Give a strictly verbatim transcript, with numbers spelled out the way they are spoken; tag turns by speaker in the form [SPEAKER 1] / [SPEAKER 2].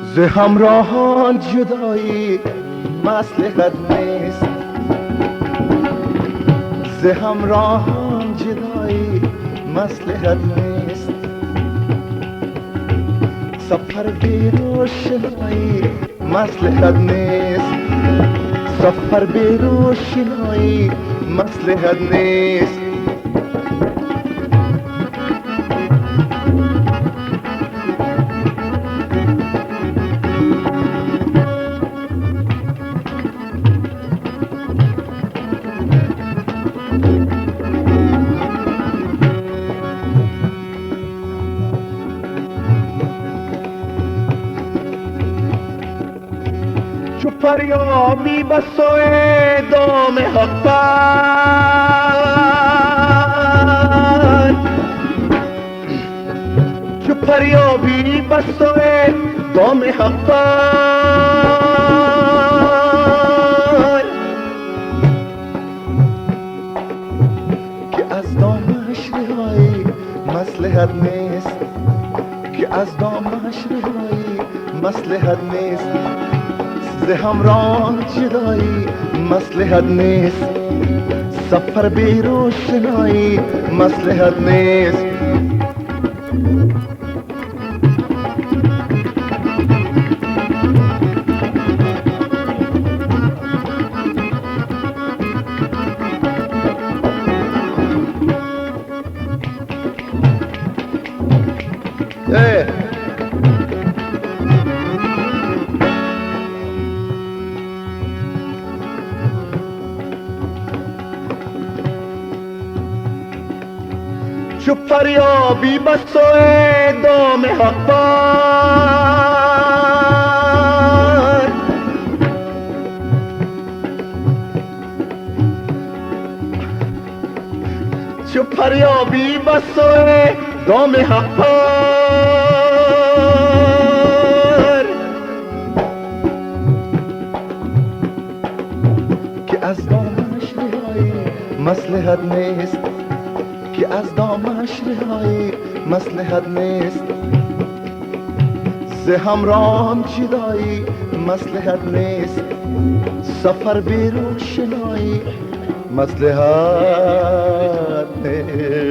[SPEAKER 1] ز همراهان جدایی مصلحت نیست، ز همراهان جدایی مصلحت نیست. سفر بی روشنایی مصلحت نیست، سفر بی روشنایی مصلحت نیست. چو فریابی به سوی دام حق بر، چو فریابی به سوی دام حق بر، که از دامش رهایی مصلحت نیست، که از دامش رهایی مصلحت نیست. ز همراهان جدایی مصلحت نیست، سفر بی روشنایی مصلحت نیست. چو فریابی به سوی دام حق بر، چو فریابی به سوی دام حق بر، که از دامش رهایی مصلحت نیست، که از دامش رهایی مصلحت نیست. ز همراهان جدایی مصلحت نیست، سفر بی روشنایی مصلحت نیست.